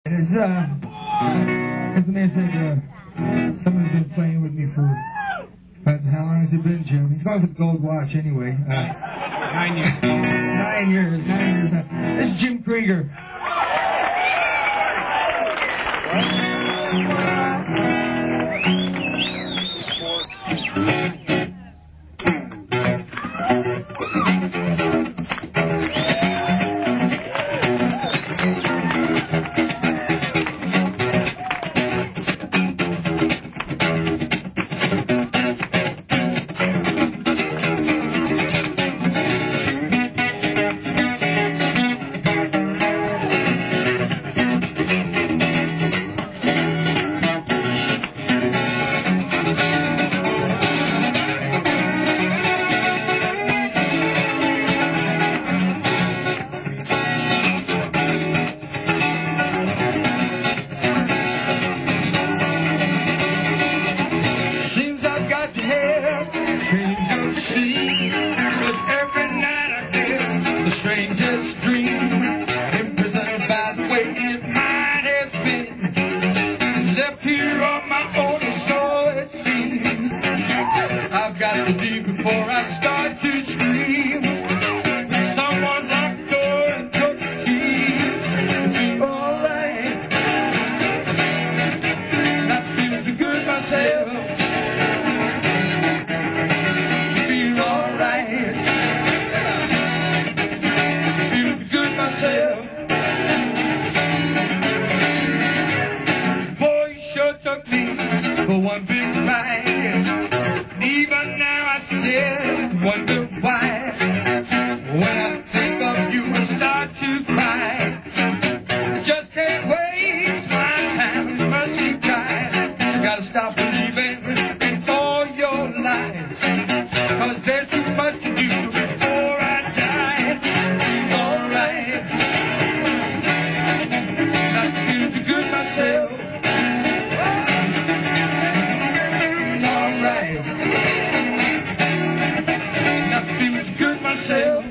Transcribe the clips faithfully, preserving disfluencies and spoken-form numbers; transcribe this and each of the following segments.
It's, uh, it's the music, uh, someone's been playing with me for, but how long has it been, Jim? He's going for the gold watch anyway. Uh, nine years. Nine years, nine years. Uh, this is Jim Krieger. Strangest dream, imprisoned by the way it might have been, left here on my own, so it seems. I've got to do before I start to scream. Someone locked the door and took the key. Alright, not feeling so good myself. Feel alright. Boy, you sure took me for one big ride. Even now I still wonder why. When I think of you, I start to cry. I just can't waste my time, must you try. Gotta stop believing in all your lies, 'cause there's too much to do before I die. Alright, not feeling so good myself. Alright, not feeling so good myself.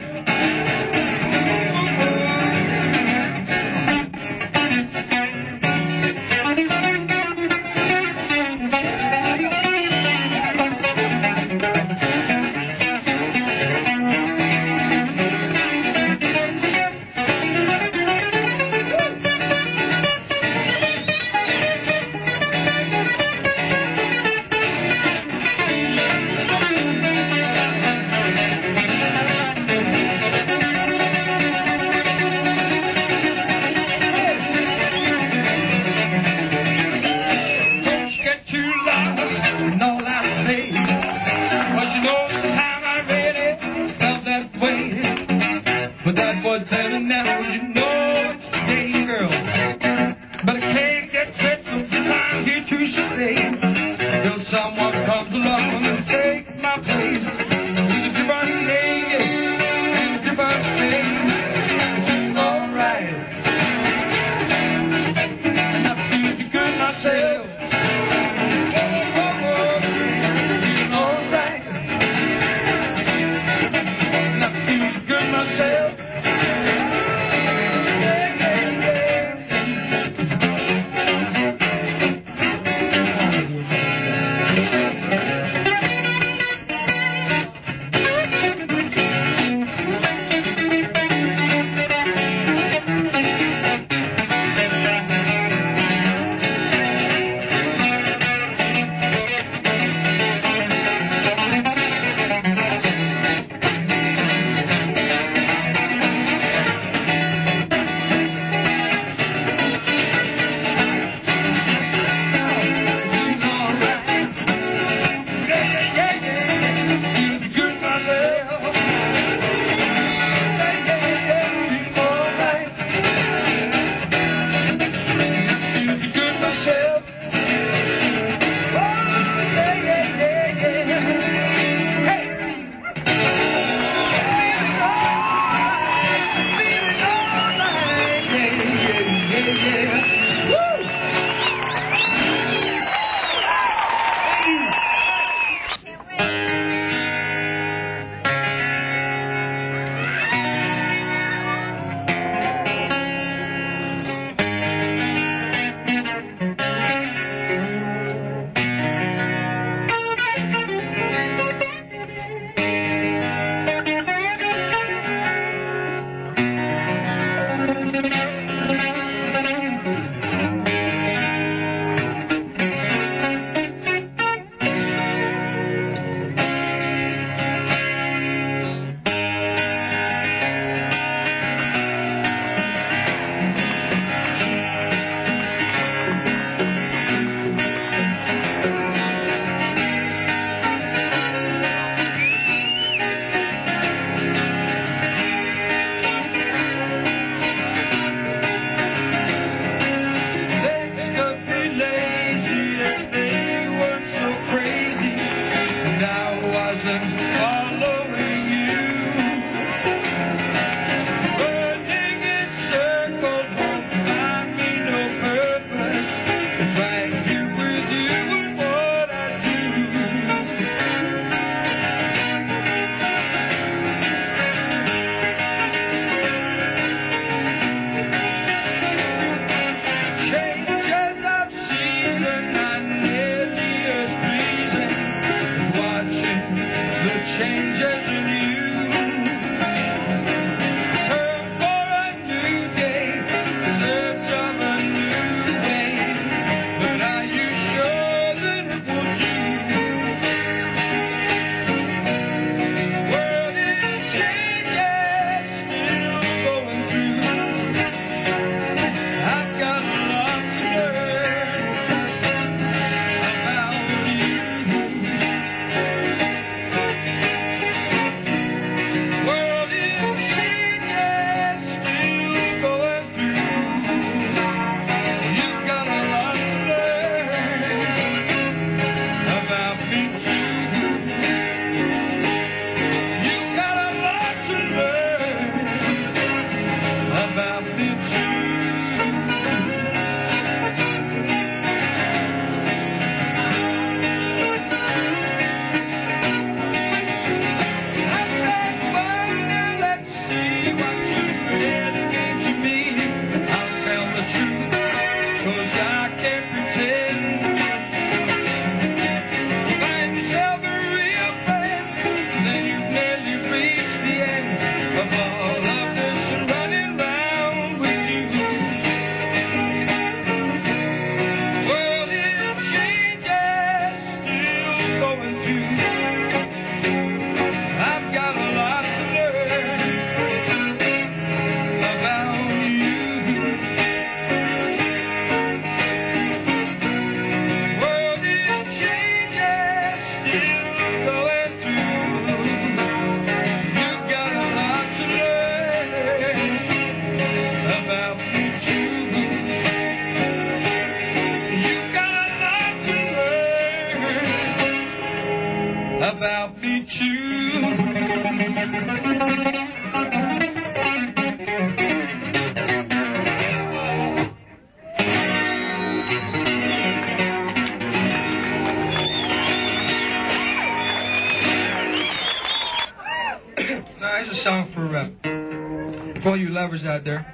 for, uh, for all you lovers out there.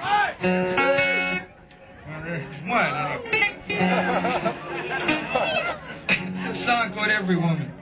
What? A song called Every Woman.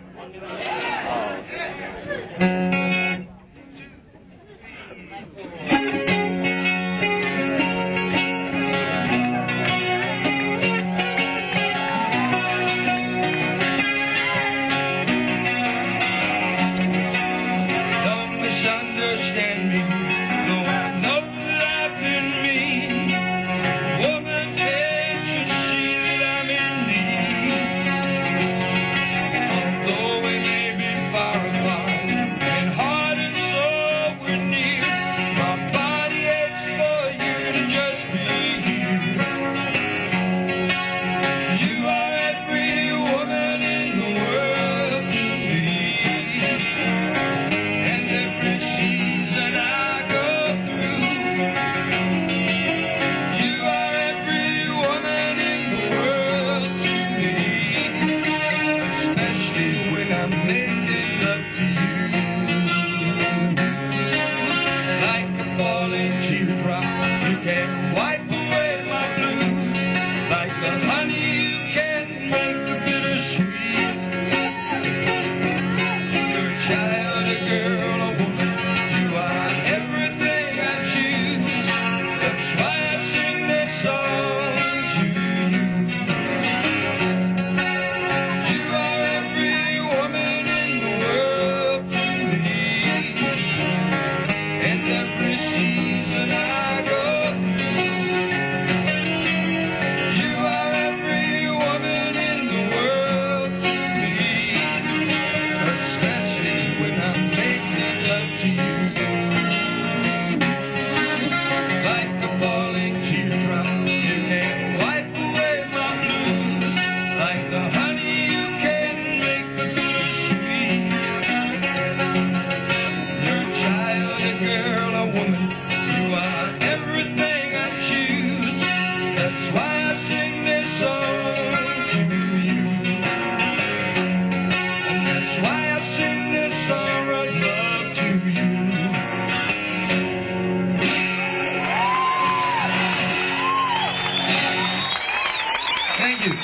Thank you.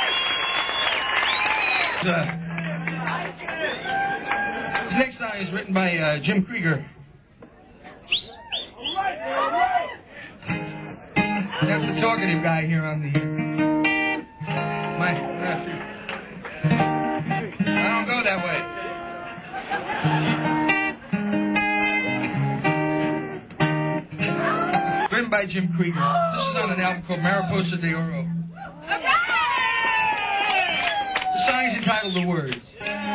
Uh, this next song is written by uh, Jim Krieger. That's the talkative guy here on the... My... Uh, I don't go that way. Written by Jim Krieger. This is on an album called Mariposa de Oro. The song is entitled The Words.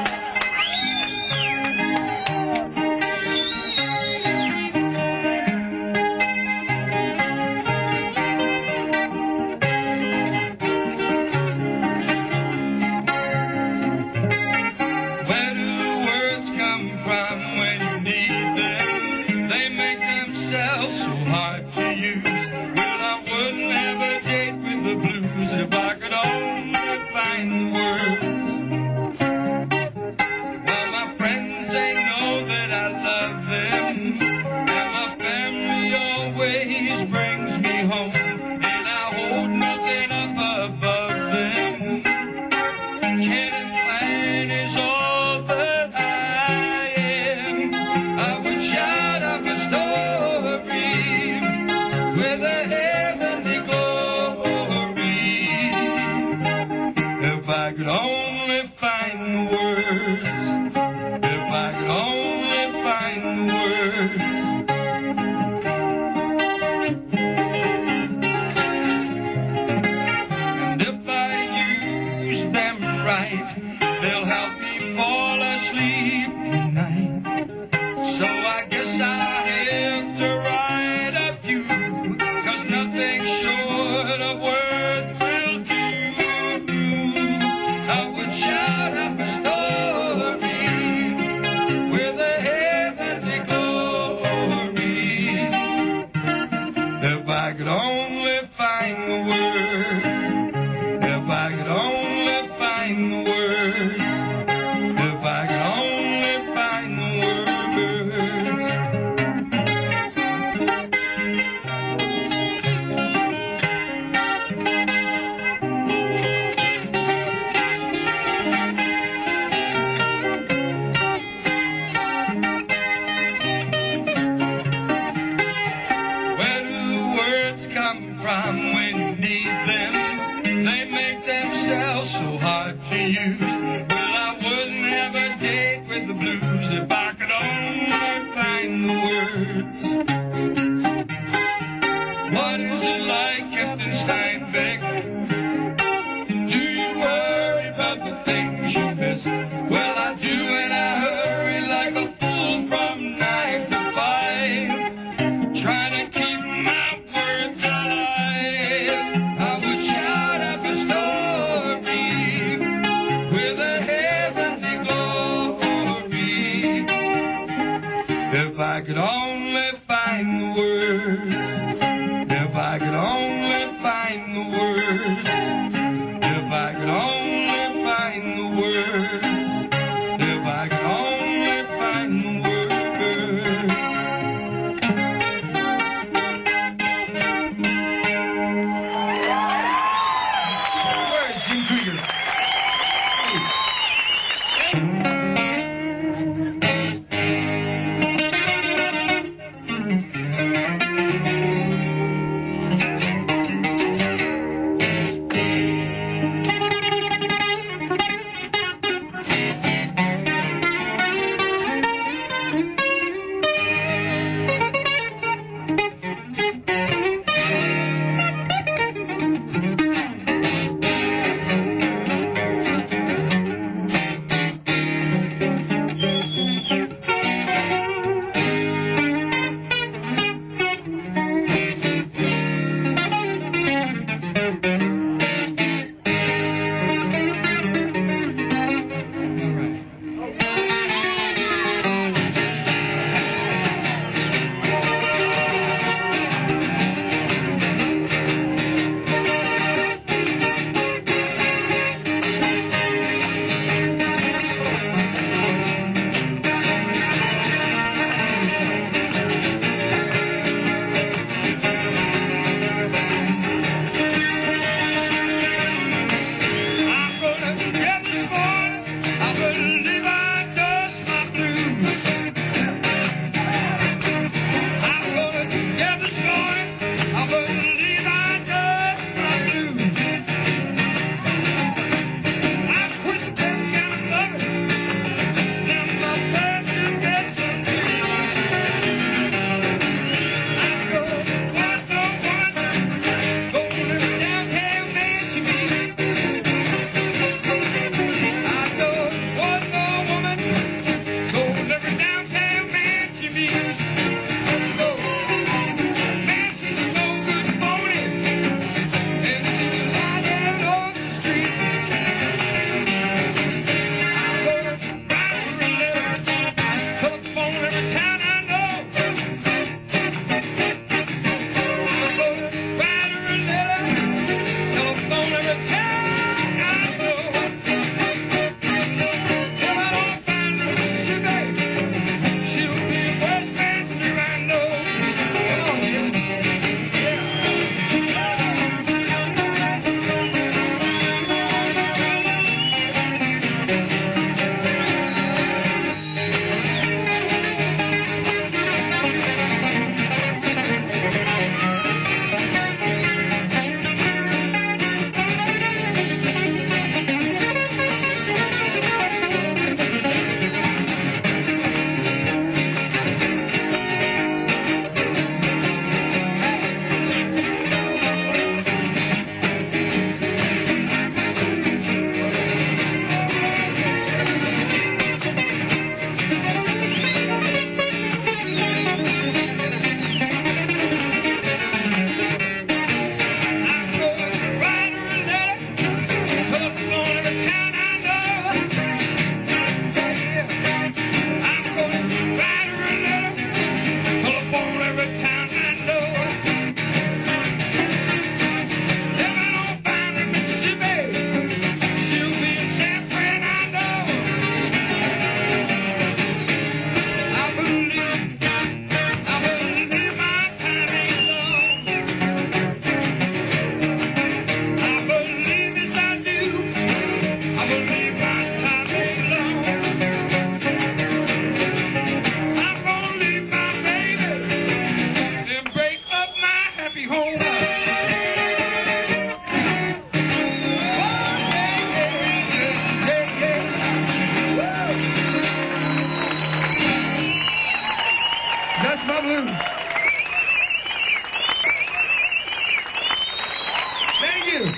Where do the words come from when you need them? They make themselves so hard to use. Well, I wouldn't have a date with the blues if I could only find the words. Well, my friends, they know that I love them, and my family always brings me home, and I hold nothing up above them. Kid and plan is all that I am. I would shout up a story with a heavenly glory if I could only find the words. If I could only find the words. And if I use them right, they'll help me fall asleep tonight. So I guess I have to write a few, 'cause nothing short of words will do. I would shout up a story with a heavenly glory if I could only find the words. If I could only find the words. If I could only find the words. felt so hard to use. Well, I wouldn't have a date with the blues if I could only find the words. What is it like, Captain Steinbeck? Do you worry about the things you miss? Well, I do, and I hurry like a fool from nine to five, trying to keep my words alive. I would shout up a story with a heavenly glory if I could only find the words. If I could only find the words. If I could only find the words. If I could only find the words. Words, Jim Krieger. you.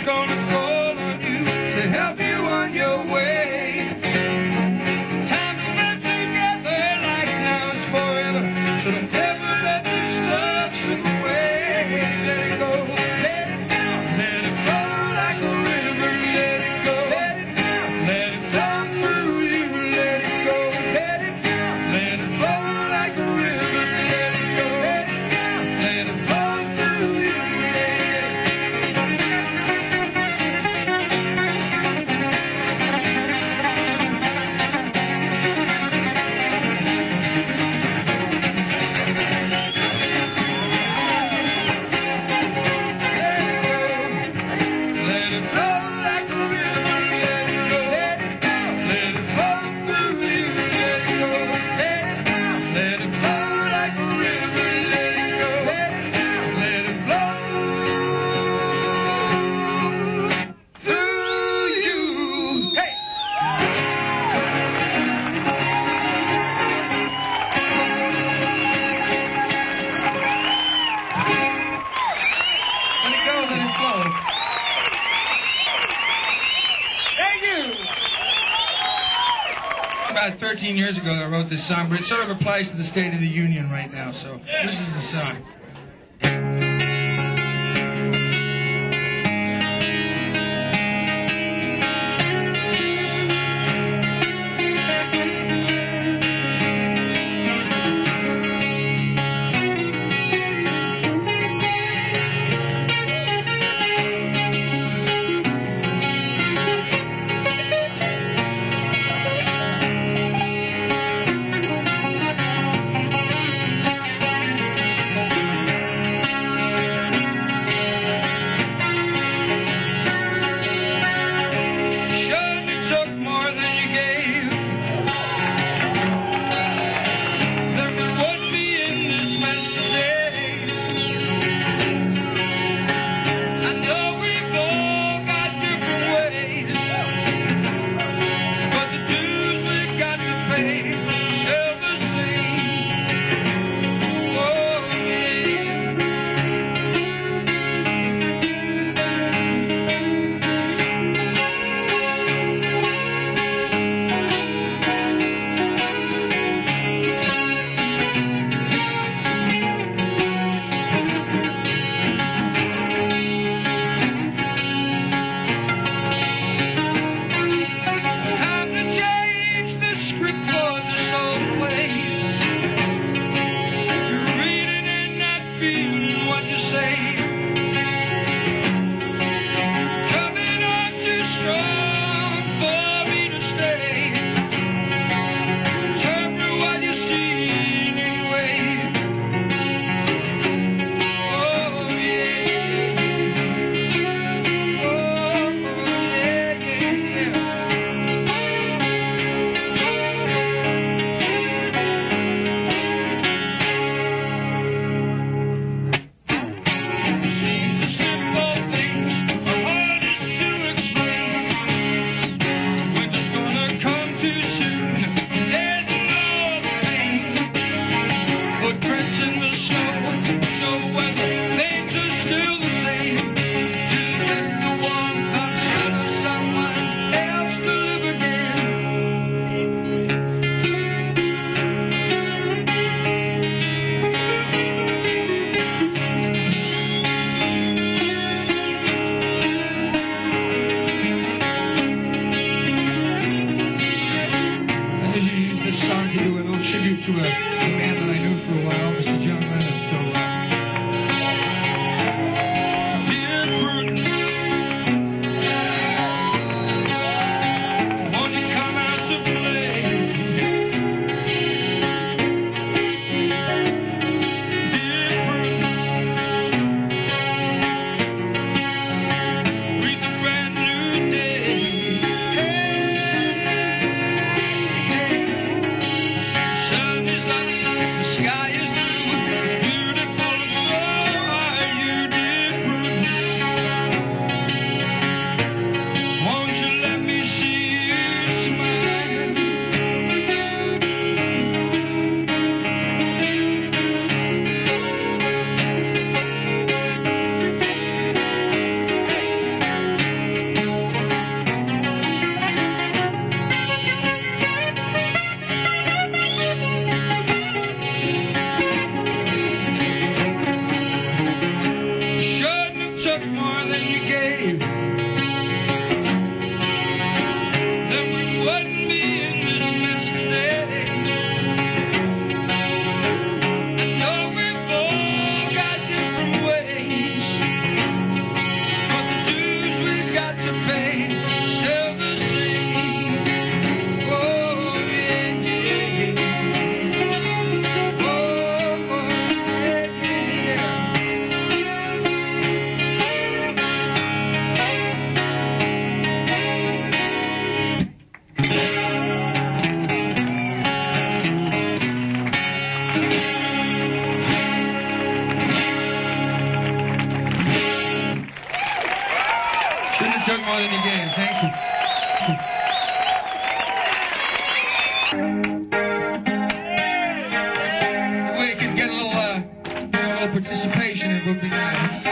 is gonna call on you to help you on your way. Time spent together like now is forever, so don't ever let this love slip away. Let it go, let it down, let it flow like a river. Let it go, let it down, let it flow through you. Let it go, let it down, let it flow like a river. Let it go, let it down, let it flow through you. About thirteen years ago I wrote this song, but it sort of applies to the State of the Union right now, so this is the song. took more than you gave. Thank you. We could get a little, uh, get a little participation. It would be nice.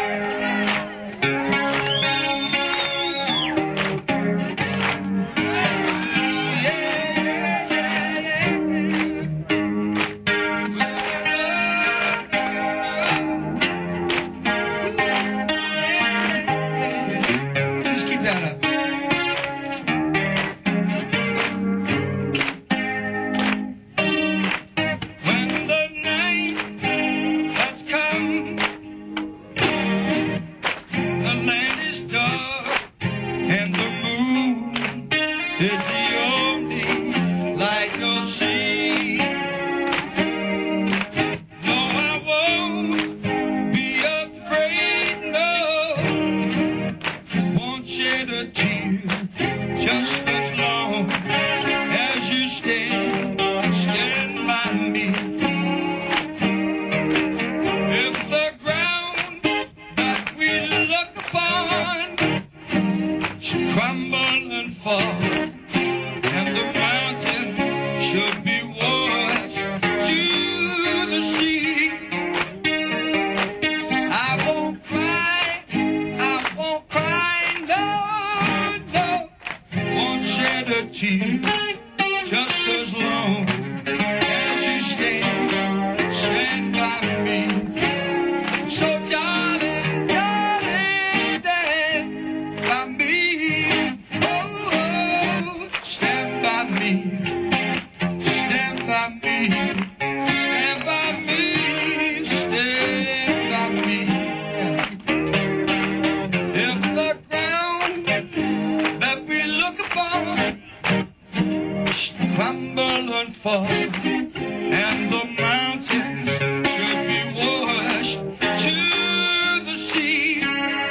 Just as long as you stand, stand by me. So darling, darling, stand by me. Oh, oh, stand by me, stand by me, stand by me, stand by me. If the ground that we look upon crumble and fall, and the mountain should be washed to the sea,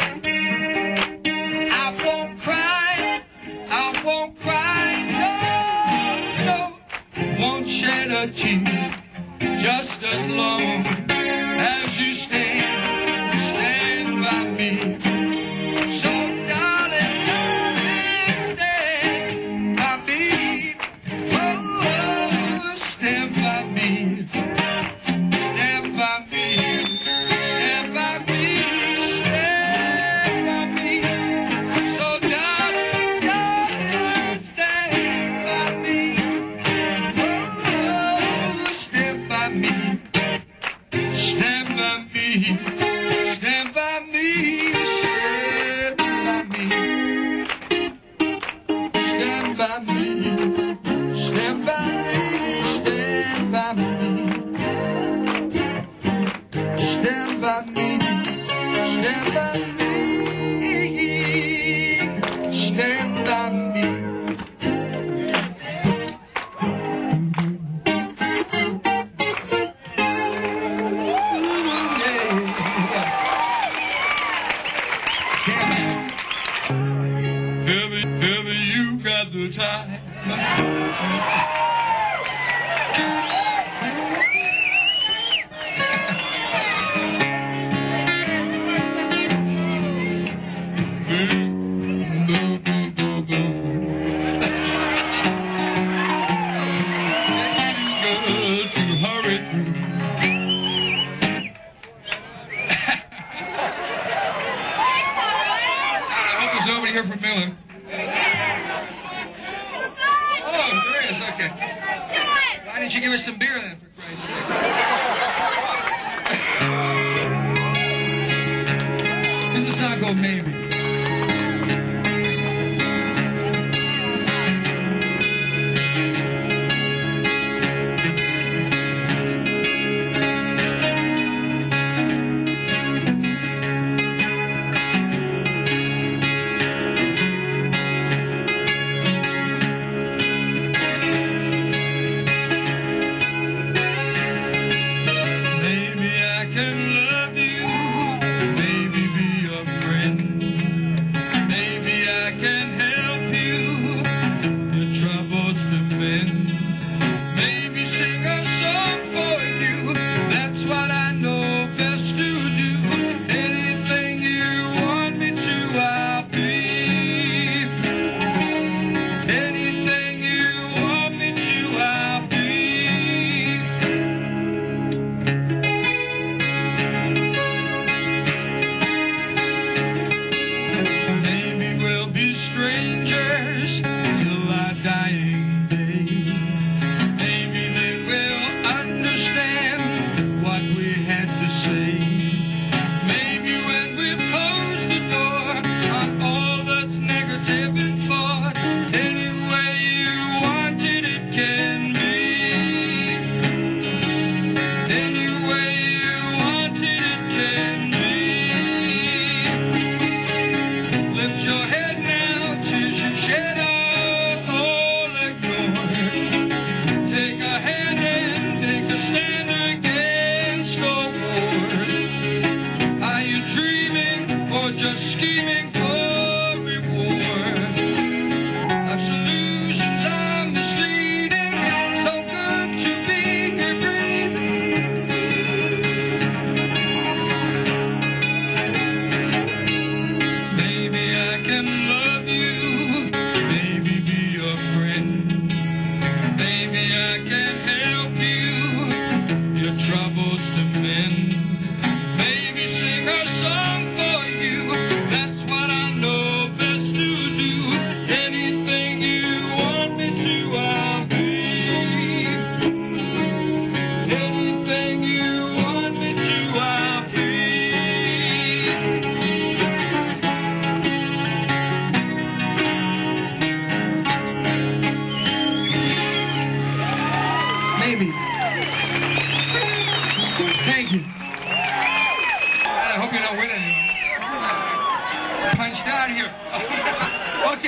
I won't cry, I won't cry, no, no, won't shed a tear, just as long as you stand, stand by me. So darling, darling, stand by me. Stand by me, stand by me, stand by me, stand by me. So darling, darling, stand by me. Oh, stand by me, stand by me, stand by me, stand by me, stand by me, stand by me. Stand by me, stand by me, stand by me, stand by me. Baby, baby, you got the time. Nobody here from Miller. Oh, there is, okay. Why didn't you give us some beer then, for Christ's sake? Here's a song called Maybe. Maybe I can love you, maybe be your friend.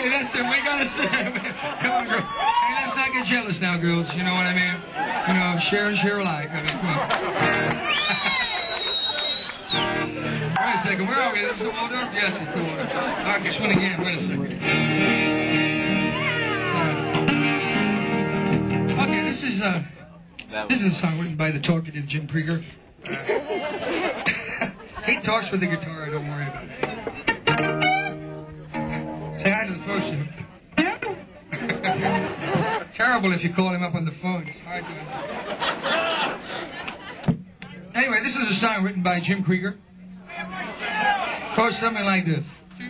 Okay, that's it. We gotta stand. Come on, girl. Hey, let's not get jealous now, girls. You know what I mean? You know, share and share alike. I mean, come on. Wait a second. Where are we? This is the Waldorf? Yes, it's the Waldorf. All right, this one again. Wait a second. Uh, okay, this is uh, this is a song written by the talkative Jim Krieger. Uh, he talks with the guitar. Don't worry about it. Say hi to the folks. Terrible if you call him up on the phone. It's hard to. Anyway, this is a song written by Jim Krieger. Goes something like this.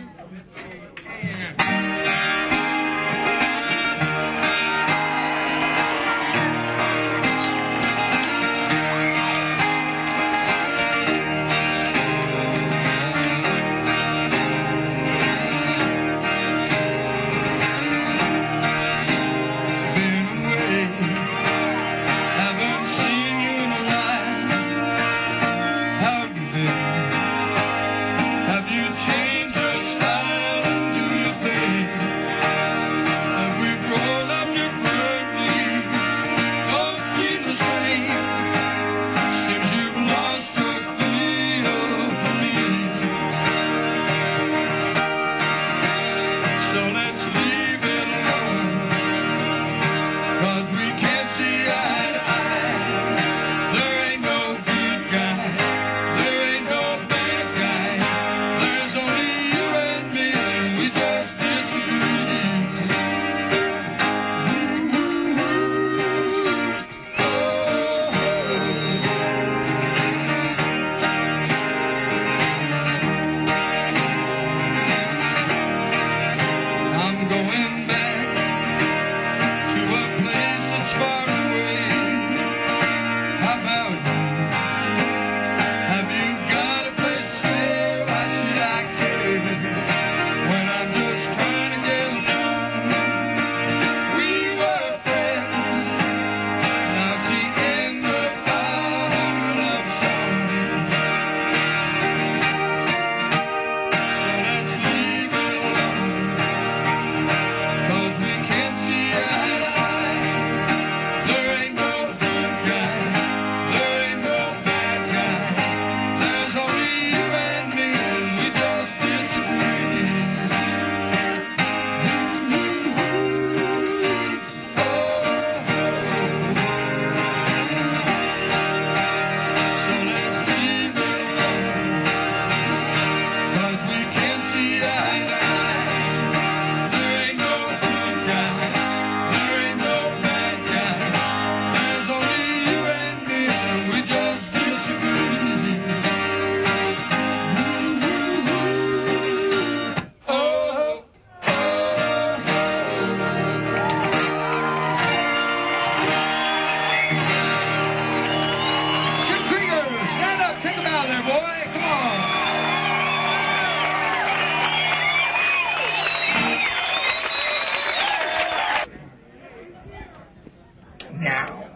Now.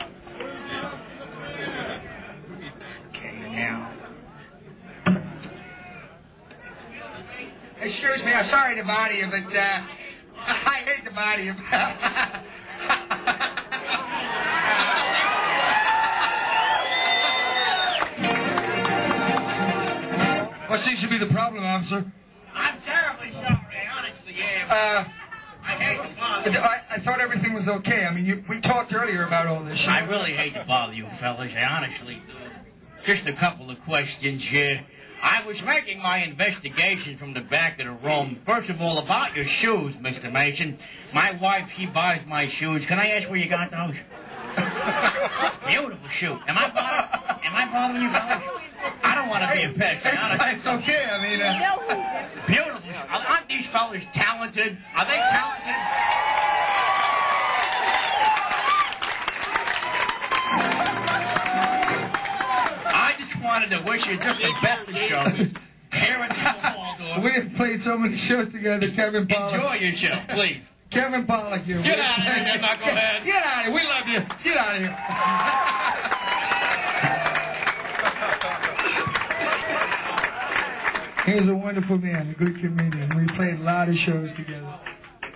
Okay, now. Excuse me, I'm sorry to bother you, but uh, I hate to bother you. What seems to be the problem, officer? I'm terribly sorry, I honestly am. Uh, I hate to bother you. I, I thought everything was okay. I mean, you, we talked earlier about all this shit. I really hate to bother you, fellas. I honestly do. Just a couple of questions here. I was making my investigation from the back of the room. First of all, about your shoes, Mister Mason. My wife, she buys my shoes. Can I ask where you got those? Beautiful shoe. Am I bothering, am I bothering you, fellas? I don't want to be a pest. honestly. It's okay. I mean, uh, Beautiful. Aren't these fellas talented? Are they talented? I just wanted to wish you just the best of shows. Here at the Waldorf. we have played so many shows together, Kevin Pollak. Enjoy your show, please. Kevin Pollak here. Get out of here, you knucklehead. Get out of here. We love you. Get out of here. He was a wonderful man, a good comedian. We played a lot of shows together.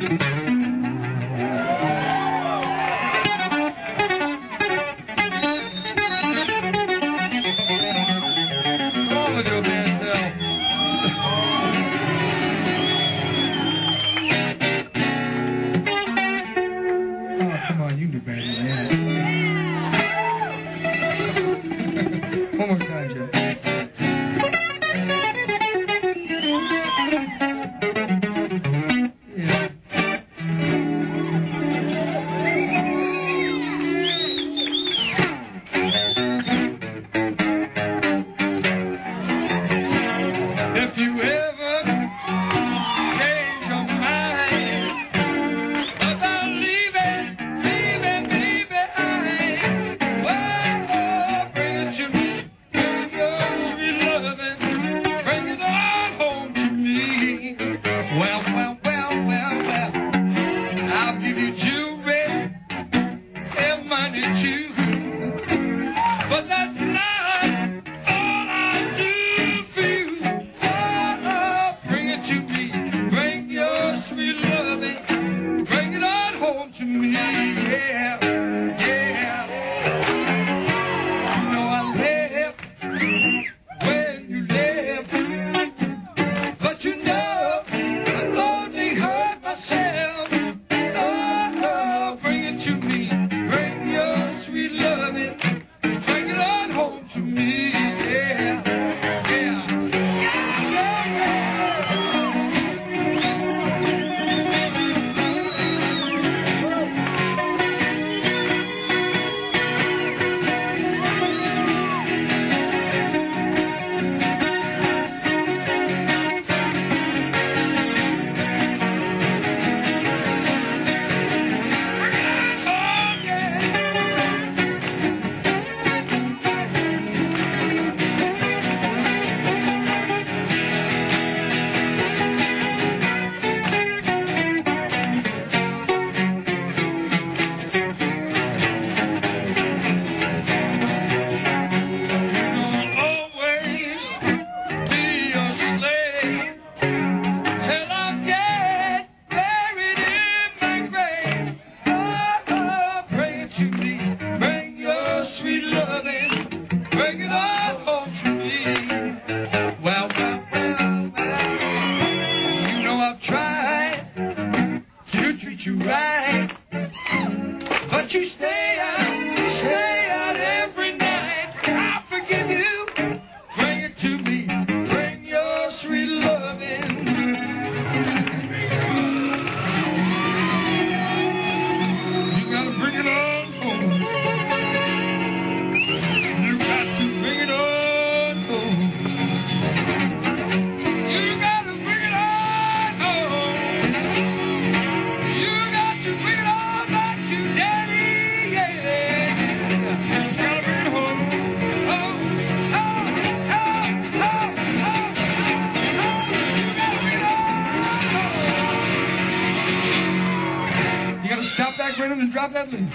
And drop that lead.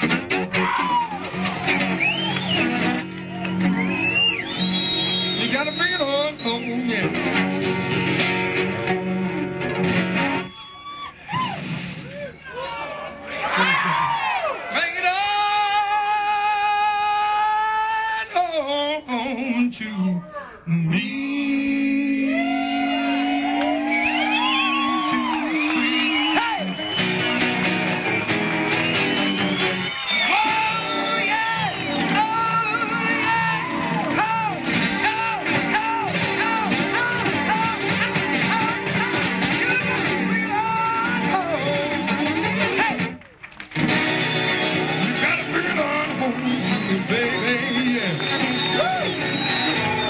You gotta bring it on, oh yeah. Bring it on home to me. Baby, yeah.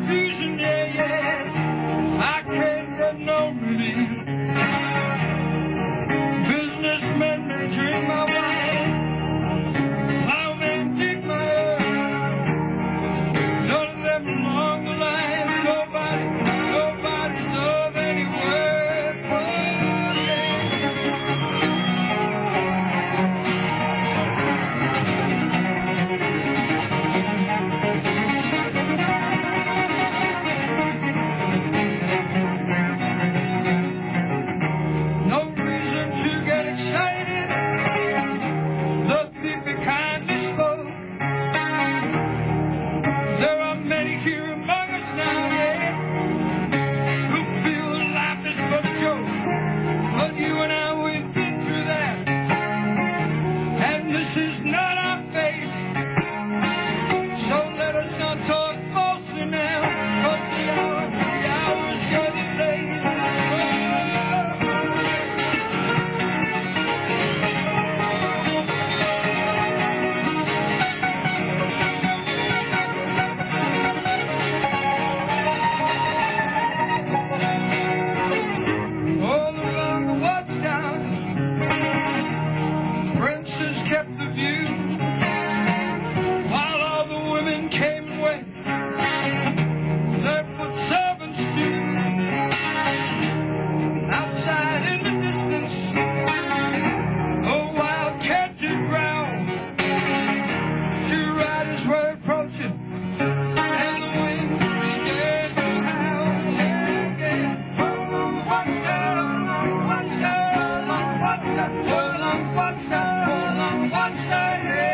confusion, yeah, yeah. I can't get no relief. Businessmen, they drink my wine. Plowmen dig my earth. None of them along the line. Nobody, nobody's of any worth. Oh, yeah. No reason to get excited. The people kindly spoke. There are many here among us now, yeah, who feel life is but a joke. But you and I, we've been through that, and this is not our fate. So let us not talk falsely now, 'cause the hour, the hour is getting late. All along the watchtower, princes kept the view, while all the women came and went, their foot servants too. Outside in the distance, a wildcat did growl. Two riders were approaching, and the wind began to howl. Yeah, yeah. All along the watchtower, all along the watchtower, all along the watchtower, all along the watchtower, all along the watchtower, yeah.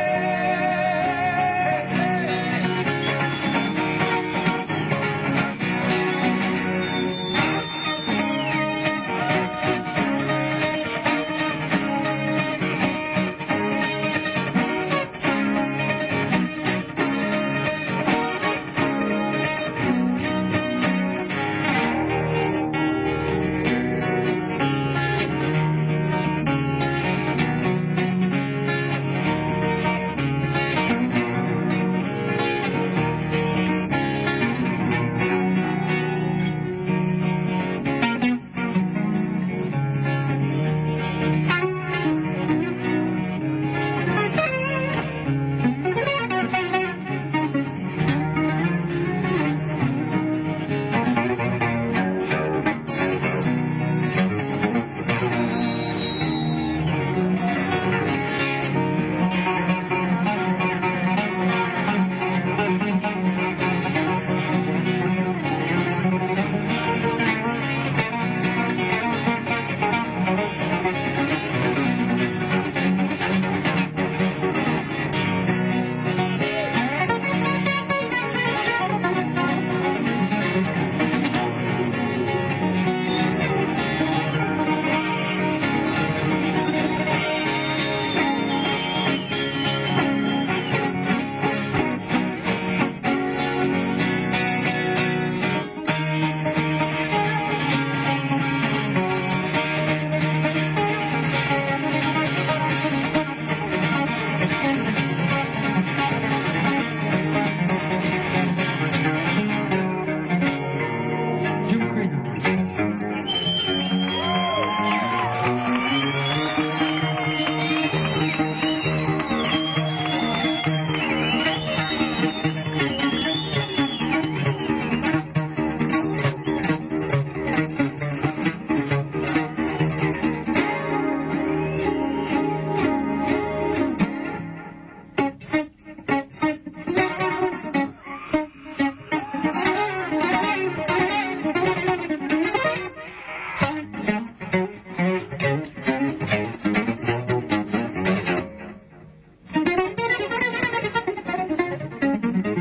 Thank you.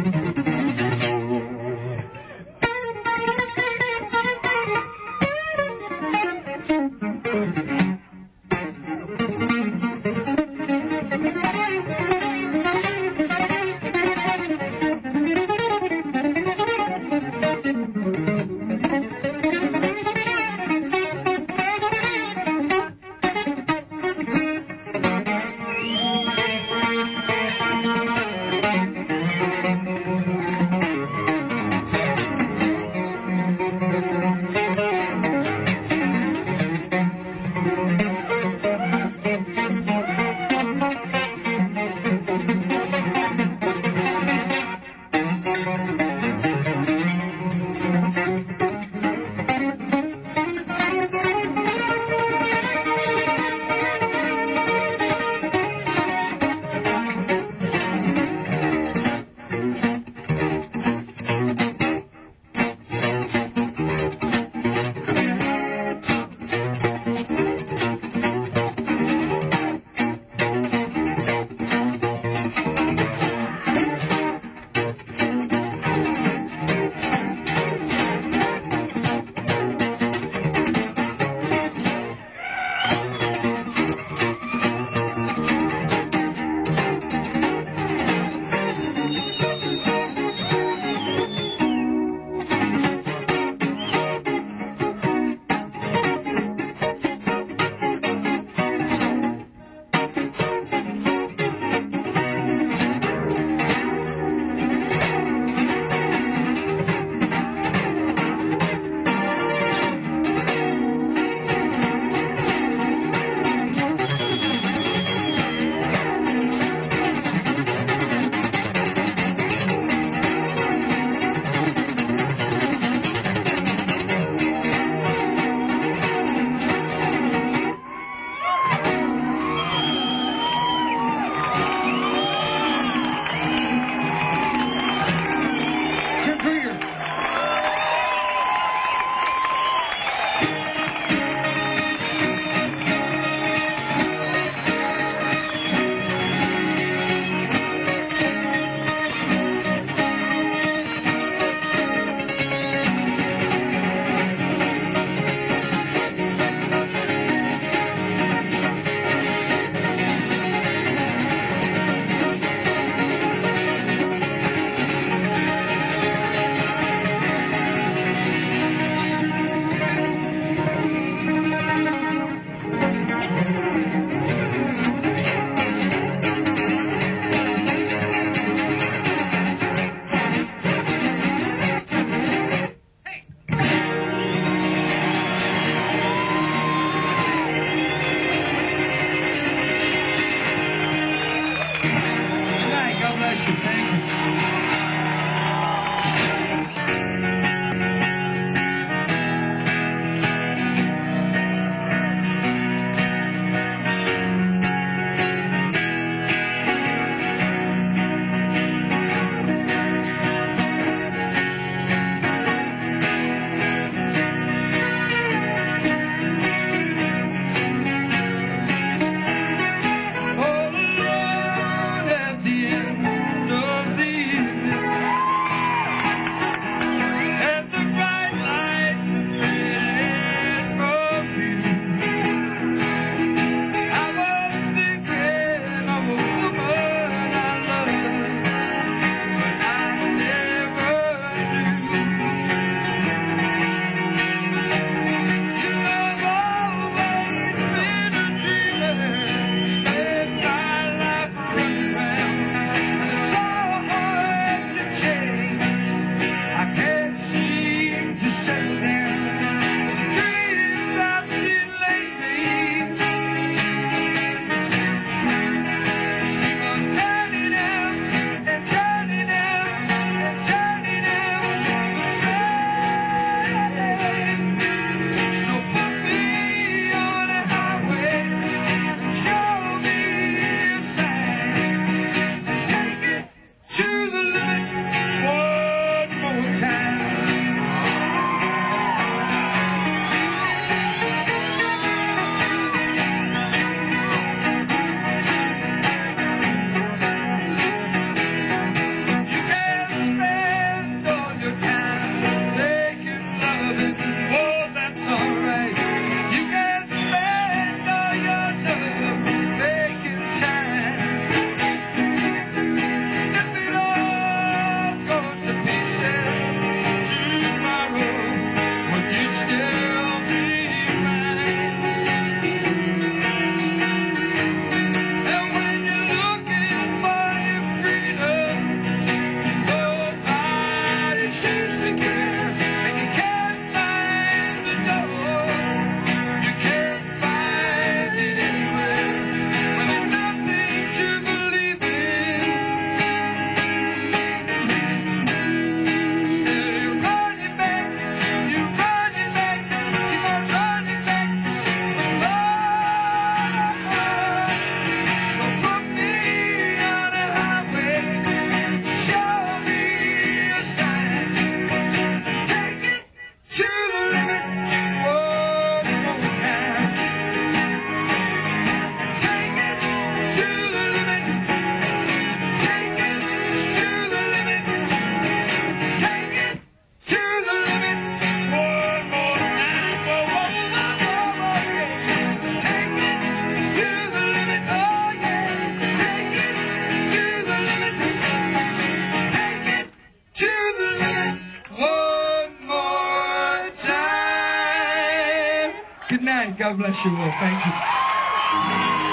And God bless you all. Thank you.